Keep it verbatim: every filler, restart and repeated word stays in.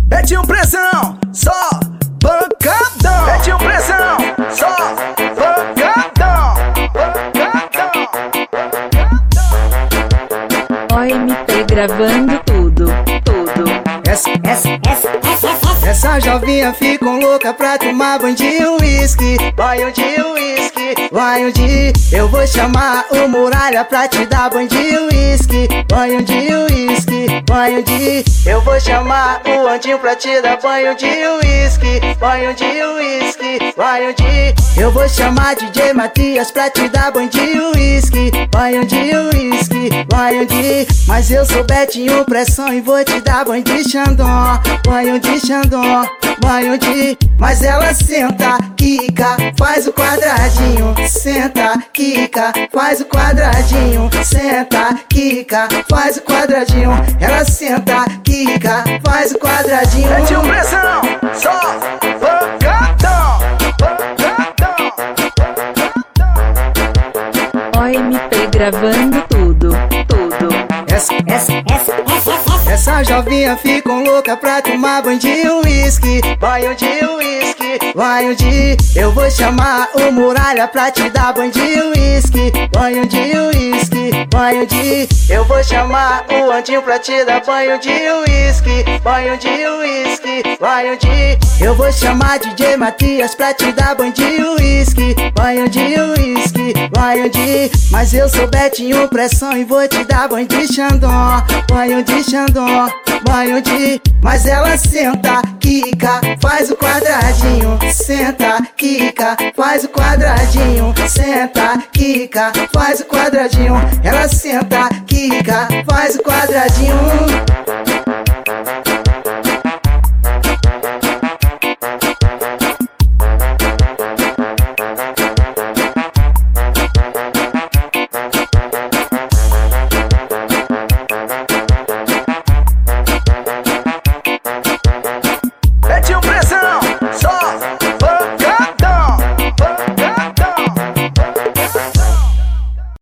Mete um pressão, só pancadão. Mete um pressão, só pancadão. O M P gravando tudo, tudo. Essa, essa, essa, essa, essa jovinha ficam louca pra tomar banho de uísque. Banho de uísque, banho de... Eu vou chamar o Muralha pra te dar banho de uísque. Banho de uísque, banho de... Eu vou chamar o Andinho pra te dar banho de uísque. Banho de uísque, banho de... Eu vou chamar D J Matias pra te dar banho de uísque. Banho de uísque, banho de... Mas eu sou Betinho Pressão e vou te dar banho de Xandão. Banho de Xandão, banho de... Mas ela senta, quica, faz o quadradinho. Senta, quica, faz o quadradinho. Senta, quica, faz o quadradinho. Ela senta, quica, faz o quadradinho. Mete um pressão, só pancadão. O M P gravando tudo, tudo. Essa, essa, essa, essa, essa, essa jovinha ficam louca pra tomar banho de uísque. Banho de uísque, banho de... Eu vou chamar o Muralha pra te dar banho de uísque. Banho de uísque, banho de... Eu vou chamar o Andinho pra te dar banho de uísque. Banho de uísque, banho de... Eu vou chamar D J Matias pra te dar banho de uísque. Banho de uísque, banho de... Mas eu sou Betinho Pressão e vou te dar banho de Xandão. Banho de Xandão, banho de... Mas ela senta, quica, faz o quadradinho. Senta, quica, faz o quadradinho. Senta, quica, faz o quadradinho. Ela senta, quica, faz o quadradinho.